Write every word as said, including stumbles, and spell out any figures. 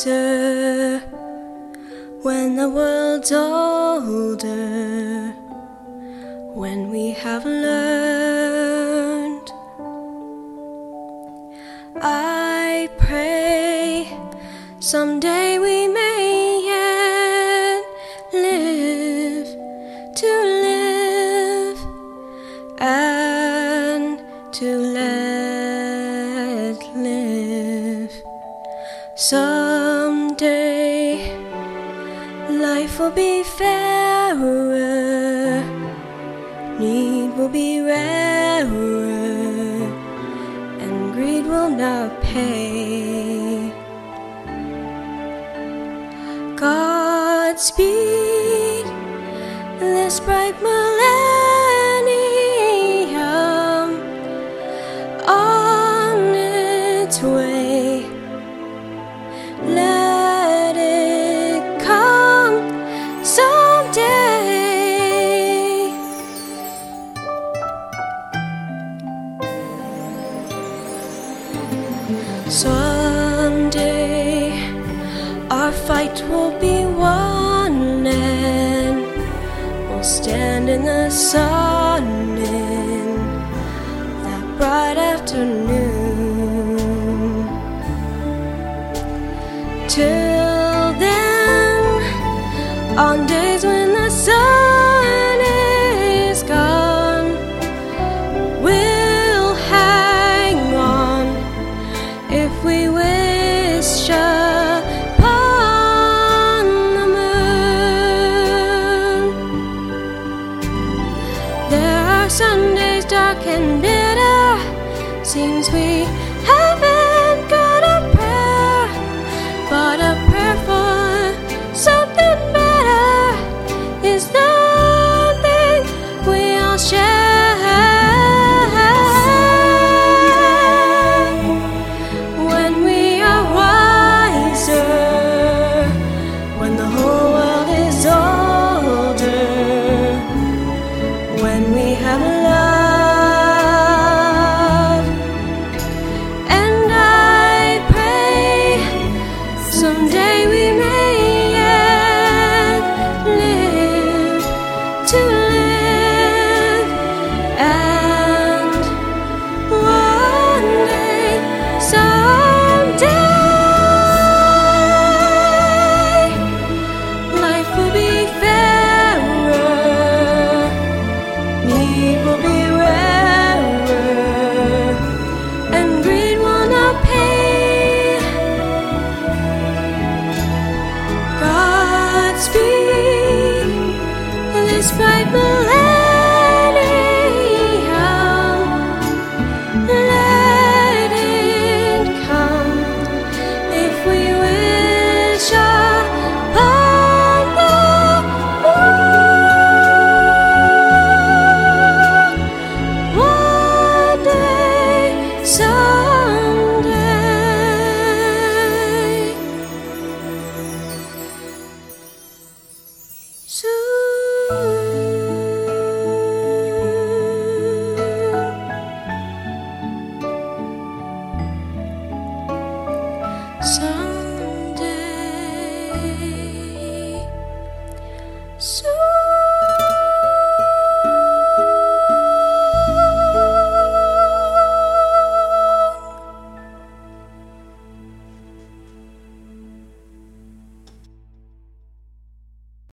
wiser when the world's older, when we have learned. I pray someday we may yet live to live and to let live. Someday life will be fairer, need will be rarer, and greed will not pay. Godspeed this bright millennium on its way. Let it come someday. Someday our fight will be won and we'll stand in the sun in that bright afternoon. Till then, on days when the sun is gone, we'll hang on if we wish upon the moon. There are Sundays dark and bitter, seems we haven't got a prayer, but a prayer for something better is the thing we all share. When we are wiser, when the whole world is older, when we have love, and I pray someday we may yet live to live, and one day, someday, life will be fairer, need will be rarer, and greed will not pay. Godspeed this bright millennium. Let it come if we wish upon the moon. One day, someday, soon. Someday, soon.